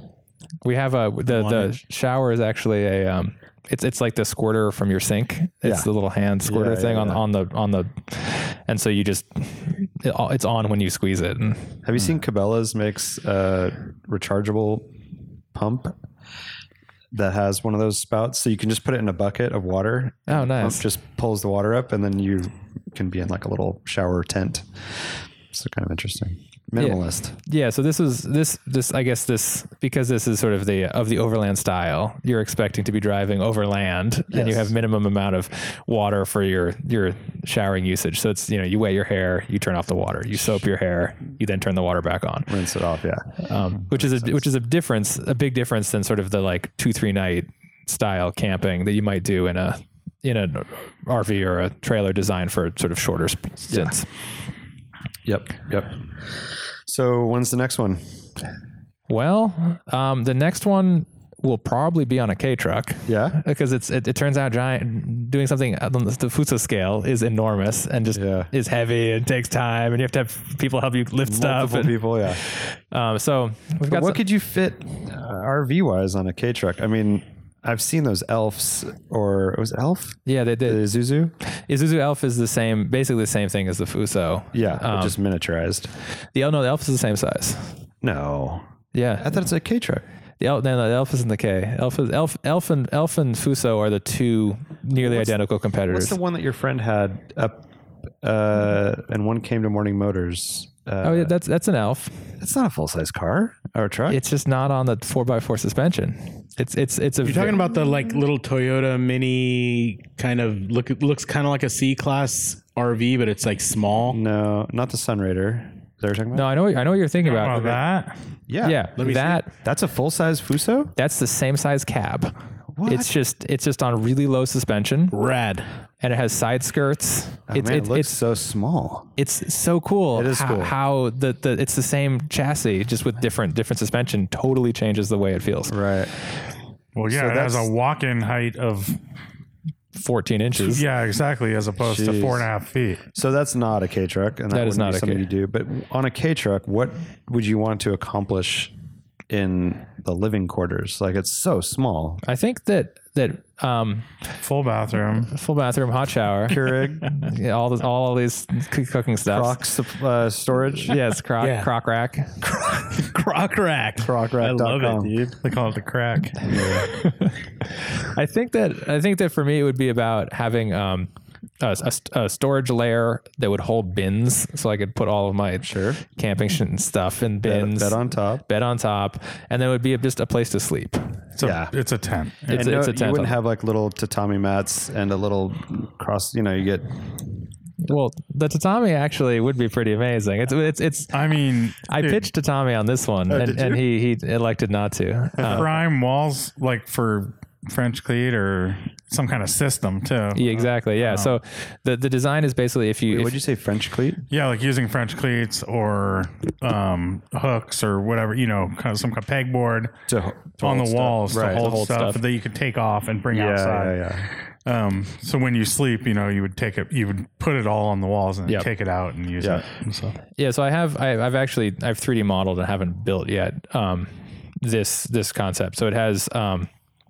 we have a the the shower is actually a um, it's it's like the squirter from your sink. It's Yeah. the little hand squirter Yeah, thing yeah, on yeah. on the on the, and so you just it, it's on when you squeeze it. And Have you seen Cabela's makes a rechargeable pump that has one of those spouts, so you can just put it in a bucket of water. oh, Pump nice. just pulls the water up, and then you can be in like a little shower tent. So kind of interesting. Minimalist. Yeah, so this is this this I guess this, because this is sort of the of the overland style. You're expecting to be driving overland, and you Yes. have minimum amount of water for your your showering usage. So it's, you know, you wet your hair, you turn off the water, you soap your hair, you then turn the water back on, Rinse it off. Yeah. um, which is a which is a difference, a big difference than sort of the like two three night style camping that you might do in a in an R V or a trailer designed for sort of shorter sp- stints. Yep. Yep. So when's the next one? Well, um, the next one will probably be on a K truck. Yeah. Because it's it, it turns out giant doing something on the Fuso scale is enormous and just Yeah. is heavy and takes time, and you have to have people help you lift stuff. Multiple And, people. Yeah. um, so we've But got what some- could you fit uh, R V wise on a K truck? I mean, I've seen those Elfs, or it was Elf, yeah, they the did. Isuzu. Isuzu Elf is the same, basically the same thing as the Fuso. Yeah, but Um, just miniaturized. the oh, no, the Elf is the same size. No, Yeah, I thought it's a K truck. the Elf, no, no, the Elf is in the K. Elf is Elf, Elf and Elf and Fuso are the two nearly What's- identical competitors. What's the one that your friend had up, uh, and one came to Morning Motors? Uh, oh, yeah, that's that's an Elf. it's not a full size car or truck. It's just not on the four by four suspension. It's it's it's a. You're talking about the like little Toyota Mini kind of look. It looks kind of like a C class R V, but it's like small. no, not the Sunraider. Is that what you're talking about? No, I know. I know what you're thinking About about. that, Yeah. Yeah, Let me see. that That's a full size Fuso. that's the same size cab. What? It's just it's just on really low suspension, Rad. and it has side skirts. Oh, it's man, it's it looks it's so small. it's so cool. It is how, cool. how the, the it's the same chassis just with different different suspension totally changes the way it feels. Right. well, yeah, So it has that's- a walk-in height of fourteen inches. yeah, exactly, as opposed to Jeez. four and a half feet. So that's not a K truck, and that, That is wouldn't not be a something K. you do. But on a K truck, what would you want to accomplish in the living quarters? Like, it's so small. I think that that um, Full bathroom. full bathroom, hot shower, Keurig, yeah, all this, all these c- cooking stuff. Croc sup- uh, storage. Yes, croc Yeah. croc rack. Croc rack. croc rack I dot love com. it, dude. They call it the crack. I think that I think that for me it would be about having um, a, a- a storage layer that would hold bins, so I could put all of my Sure. camping sh- stuff in Bed, bins, bed on top. bed on top, and then it would be just a place to sleep. It's a, Yeah. it's a tent. It's, And a, it's no, a you tent. wouldn't have like little tatami mats and a little cross. You know, you get well, the tatami actually would be pretty amazing. It's it's it's. I mean, I dude, pitched tatami on this one, and, did and you? he he elected not to. Um, prime walls like for French cleat or some kind of system too. Yeah, exactly. Yeah. So the the design is basically if you if, What'd you say? French cleat? Yeah, like using French cleats or um, hooks or whatever, you know, kind of some kind of pegboard To, to on hold the stuff. walls Right, to to hold, hold stuff, stuff. that you could take off and bring Yeah, outside. yeah, yeah. Um, so when you sleep, you know, you would take it, you would put it all on the walls and then Yep. take it out and use Yeah. it. And so. yeah. So I have I, I've actually I've three D modeled and haven't built yet um, this this concept. So it has um,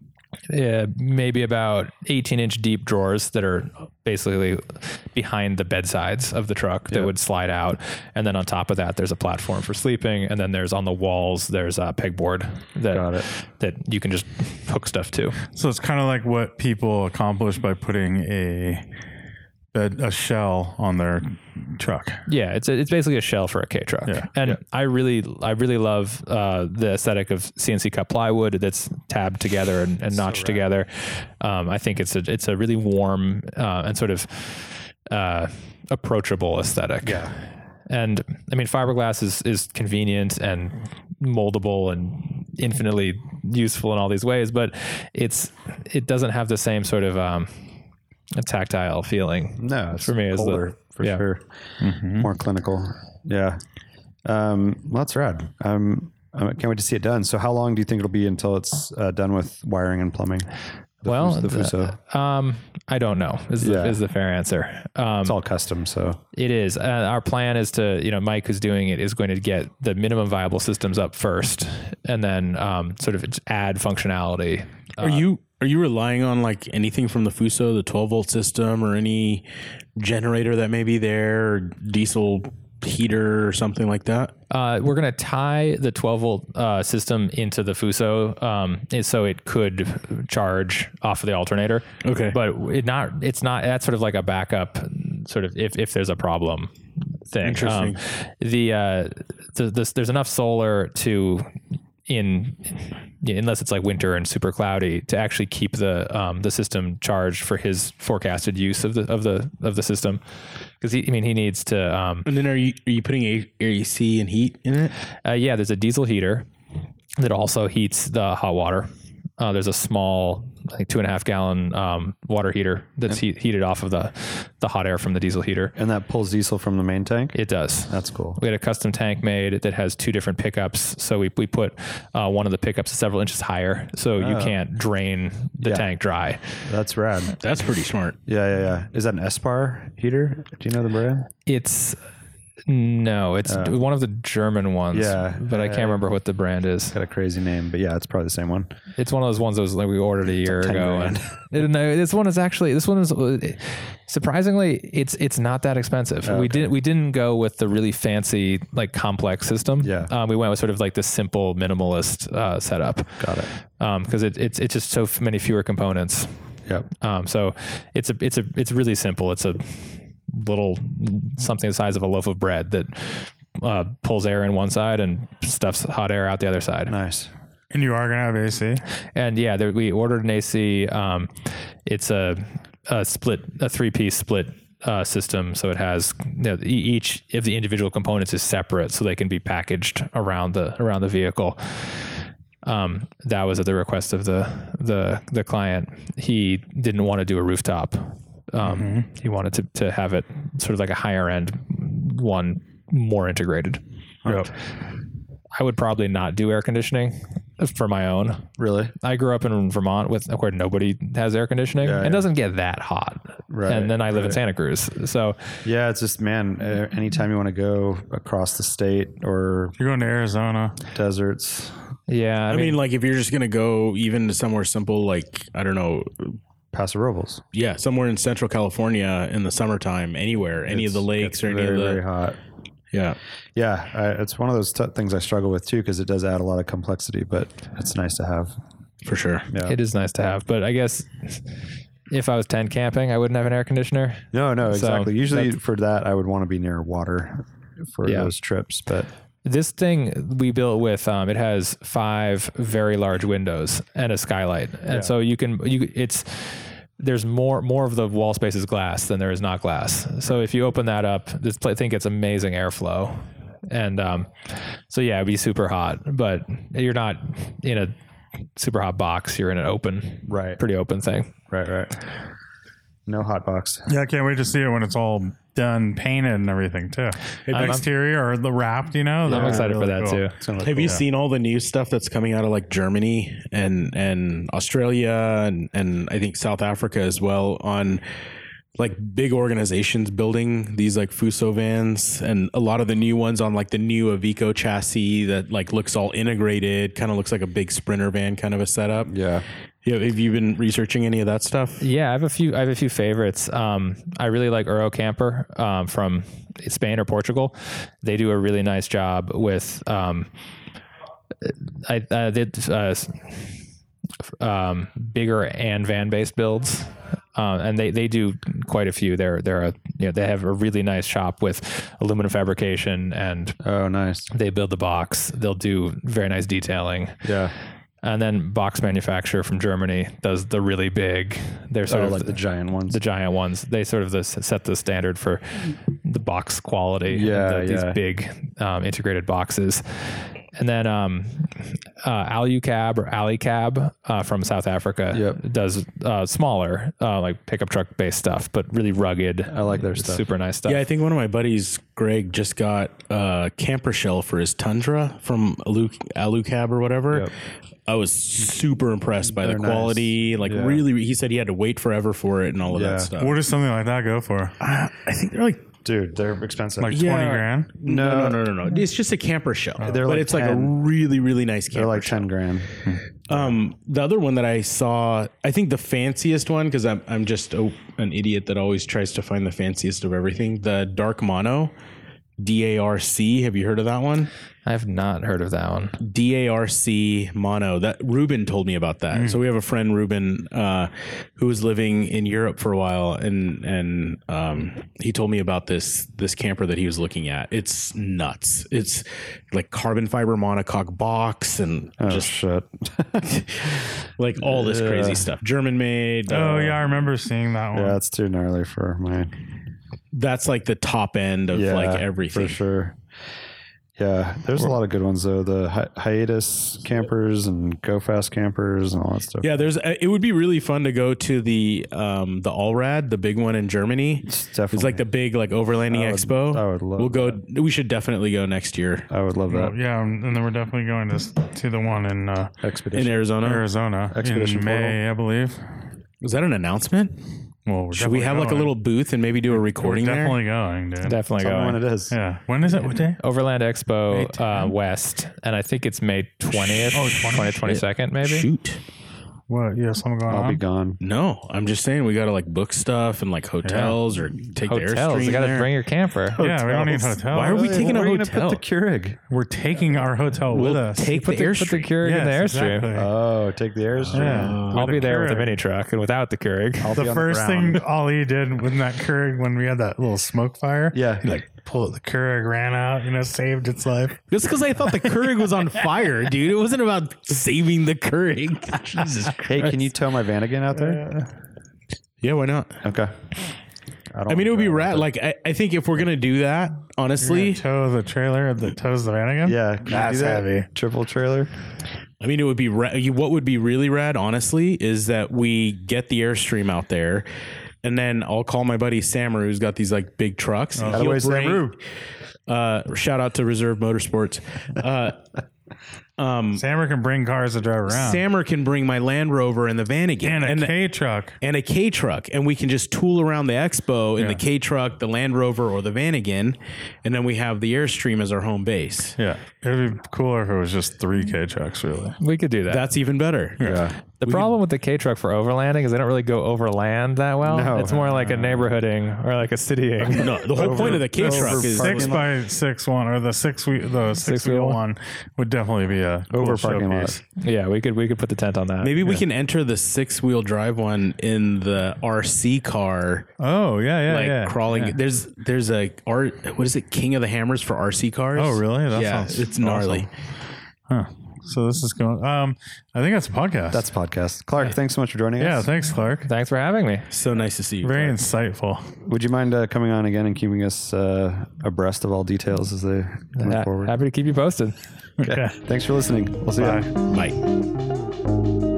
uh, maybe about eighteen inch deep drawers that are basically behind the bedsides of the truck that Yeah. would slide out, and then on top of that there's a platform for sleeping, and then there's on the walls there's a pegboard that Got it. that you can just hook stuff to. So it's kind of like what people accomplish by putting a bed, a shell on their truck. Yeah, it's a, it's basically a shell for a K truck, Yeah, and yeah. I really I really love uh, the aesthetic of C N C cut plywood that's tabbed together and, and notched together. Um, I think it's a it's a really warm uh, and sort of uh, approachable aesthetic. Yeah. And I mean, fiberglass is is convenient and moldable and infinitely useful in all these ways, but it's it doesn't have the same sort of um, a tactile feeling. No, it's For me, it's the- colder, for yeah. sure. More clinical. Yeah. Um, well, that's rad. Um, I can't wait to see it done. So how long do you think it'll be until it's uh, done with wiring and plumbing? The Well, Fus- the Fuso. the- um, I don't know. Is, Yeah. the, is the fair answer? Um, It's all custom, so it is. Uh, our plan is to, you know, Mike, who's doing it, is going to get the minimum viable systems up first, and then um, sort of just add functionality. Are you are you relying on like anything from the Fuso, the twelve volt system, or any generator that may be there, or diesel heater or something like that? Uh, we're going to tie the twelve volt uh, system into the Fuso, um, and so it could charge off of the alternator. Okay. but it not it's not that's sort of like a backup, sort of if if there's a problem thing. Interesting. Um, the uh, the, this, there's enough solar to in yeah, unless it's like winter and super cloudy to actually keep the um, the system charged for his forecasted use of the of the of the system, because he I mean he needs to um, And then are you are you putting a, A C and heat in it? uh, yeah, there's a diesel heater that also heats the hot water. Uh, there's a small, I think two and a half gallon um, water heater that's heat, heated off of the, the hot air from the diesel heater. and that pulls diesel from the main tank. It does. That's cool. We had a custom tank made that has two different pickups. So we, we put uh, one of the pickups several inches higher, so you can't drain the Yeah. tank dry. That's rad. That's pretty smart. Yeah, yeah, yeah. Is that an Espar heater? Do you know the brand? It's no, it's one of the German ones. Yeah. but I can't Uh, remember what the brand is. Got a crazy name, but yeah, it's probably the same one. It's one of those ones that was like we ordered a year ten ago, grand. and no, this one is actually this one is surprisingly it's it's not that expensive. We didn't we didn't go with the really fancy like complex system. Yeah. um, we went with sort of like the simple minimalist uh, setup. Got it. because it, it's it's just so f- many fewer components. Yep. Um, so it's a it's a it's really simple. It's a little something the size of a loaf of bread that uh, pulls air in one side and stuffs hot air out the other side. Nice. And you are going to have A C? And yeah, there, we ordered an A C. Um, it's a, a split, a three piece split uh, system. So it has, you know, e- each of the individual components is separate, so they can be packaged around the around the vehicle. Um, that was at the request of the the the client. He didn't want to do a rooftop. Um, Mm-hmm. He wanted to to have it sort of like a higher end one, more integrated. Yep. I would probably not do air conditioning for my own. Really? I grew up in Vermont with where nobody has air conditioning. Yeah, It yeah. doesn't get that hot. Right, And then I live in right. Santa Cruz. So Yeah, it's just, man, uh, anytime you want to go across the state or You're going to Arizona. deserts, yeah, I, I mean, mean, like if you're just gonna go even to somewhere simple, like I don't know, Paso Robles. yeah, somewhere in Central California in the summertime, anywhere, any of the It's- lakes it's or any very, of the, very hot. yeah. Yeah, I, it's one of those t- things I struggle with too, because it does add a lot of complexity, but it's nice to have. For sure. Yeah. it is nice to have. But I guess if I was tent camping, I wouldn't have an air conditioner. No, no, So exactly. Usually that's- for that, I would want to be near water for Yeah. those trips, but This thing we built with um, it has five very large windows and a skylight, and so you can you it's there's more more of the wall space is glass than there is not glass. So if you open that up, this pla- thing gets amazing airflow, and um, so yeah, it'd be super hot, but you're not in a super hot box, you're in an open, Right. pretty open thing. Right, right. No hot box. Yeah, I can't wait to see it when it's all done, painted and everything too. The I'm- exterior or the wrapped, you know. I'm That's excited for really that cool. too. It's gonna look Have you cool. seen all the new stuff that's coming out of like Germany and and Australia and and I think South Africa as well on like big organizations building these like Fuso vans, and a lot of the new ones on like the new Avico chassis that like looks all integrated, kind of looks like a big Sprinter van kind of a setup. Yeah. Yeah, have you been researching any of that stuff? Yeah, I have a few. I have a few favorites. Um, I really like Eurocamper um, from Spain or Portugal. They do a really nice job with. Um, I uh, did uh, um, bigger and van based builds, uh, and they, they do quite a few. They're they're a you know they have a really nice shop with aluminum fabrication, and Oh, nice. they build the box. They'll do very nice detailing. Yeah. And then Box Manufacturer from Germany does the really big. They're sort Oh, of like the giant ones. the giant ones. They sort of the, set the standard for the box quality. Yeah, the, yeah. These big um, integrated boxes. And then um, uh, Alucab or Alicab uh, from South Africa Yep. does uh, smaller, uh, like pickup truck based stuff, but really rugged. I like their stuff. Super nice stuff. Yeah, I think one of my buddies, Greg, just got a camper shell for his Tundra from Alu, Alucab or whatever. Yep. I was super impressed by They're the nice. quality. Like Yeah. really, he said he had to wait forever for it and all of Yeah. that stuff. What does something like that go for? Uh, I think they're like Dude, they're expensive. Like Yeah. twenty grand? no, no, no, no, no. It's just a camper shell, They're but like it's like a ten. really, really nice camper. They're like shell. ten grand. Um, the other one that I saw, I think the fanciest one, because I'm I'm just a, an idiot that always tries to find the fanciest of everything. The Dark Mono, D A R C. Have you heard of that one? I have not heard of that one. D A R C Mono. That Ruben told me about that. So we have a friend Ruben uh, who was living in Europe for a while, and and um, he told me about this this camper that he was looking at. It's nuts. It's like carbon fiber monocoque box and Oh, just shit. like all this crazy stuff. German made. Oh uh, yeah, I remember seeing that one. Yeah, it's too gnarly for my. That's like the top end of Yeah, like everything. for sure. Yeah, there's a lot of good ones though. The hi- hiatus campers and go fast campers and all that stuff. Yeah, there's. It would be really fun to go to the um the Allrad, the big one in Germany. It's It's definitely. like the big like overlanding I would- expo. I would love We'll go. We should definitely go next year I would love that Well, yeah, and then we're definitely going to s- to the one in uh, expedition. in Arizona. Arizona Expedition in Portal. May, I believe. Was that an announcement? Well, we're Should we definitely have like a going. little booth and maybe do a recording We're there? definitely going, dude. Definitely Tell me going. when it is. Yeah. When is it? What day? Overland Expo May uh, tenth? West, and I think it's May twentieth, Oh, twentieth, twenty-second, maybe. Shoot. What? Yeah, something going I'll on. be gone. No, I'm just saying we got to like book stuff and like hotels or take the Hotels. Airstream You got to there. bring your camper. Yeah, we don't need Hotels. hotels. Why are we Hey, taking a where are you gonna hotel? Put the Keurig. We're taking our hotel with We'll us. take Put the the, put the Airstream. Keurig in the Yes, Airstream. exactly. Oh, take the Airstream. Yeah. I'll With be the there with the Keurig. mini truck and without the Keurig. I'll be The on first ground. thing Ali did with that Keurig when we had that little smoke fire, Yeah. he like pulled the Keurig, ran out, you know, saved its life. Just because I thought the Keurig was on fire, dude. It wasn't about saving the Keurig. Jesus Christ. Hey, can you tow my van again out there? Yeah, why not? Okay. don't I mean, it would be drive rad. out Like, I, I think if we're gonna do that, honestly, Tow the trailer that tows the van again. there. Yeah. Can you That's do that? heavy. Triple trailer. I mean, it would be ra- you- what would be really rad, honestly, is that we get the Airstream out there, and then I'll call my buddy Sammer, who's got these like big trucks. By the He'll way, bring- Samru. Uh, shout out to Reserve Motorsports. Uh, um, Sammer can bring cars to drive around. Sammer can bring my Land Rover and the van again, and a the- K truck. and a K truck, and we can just tool around the expo in Yeah. the K truck, the Land Rover, or the Vanagon, and then we have the Airstream as our home base. Yeah. It'd be cooler if it was just three K trucks, really. We could do that. That's even better. Yeah. the problem with the K truck for overlanding is they don't really go overland that well. No. It's more like a neighborhooding or like a citying. No, the whole point of the K truck over is parking Six by six one or the six wheel the six, wheel wheel. one would definitely be a Over cool parking lot. showpiece. Yeah, we could we could put the tent on that. maybe we can enter the six wheel drive one in the R C car, Oh yeah, yeah, like yeah. crawling. Yeah. There's there's a art. What is it? King of the Hammers for R C cars. Oh, really? That yeah, sounds it's gnarly. Huh. So this is going. Um, I think that's a podcast. That's a podcast. Clark, thanks so much for joining yeah. us. Thanks, Clark. Thanks for having me. So nice to see you. Very Clark. insightful. Would you mind uh, coming on again and keeping us uh, abreast of all details as they move Ha- forward? Happy to keep you posted. Okay. Okay. Thanks for listening. We'll see Bye. you. Bye.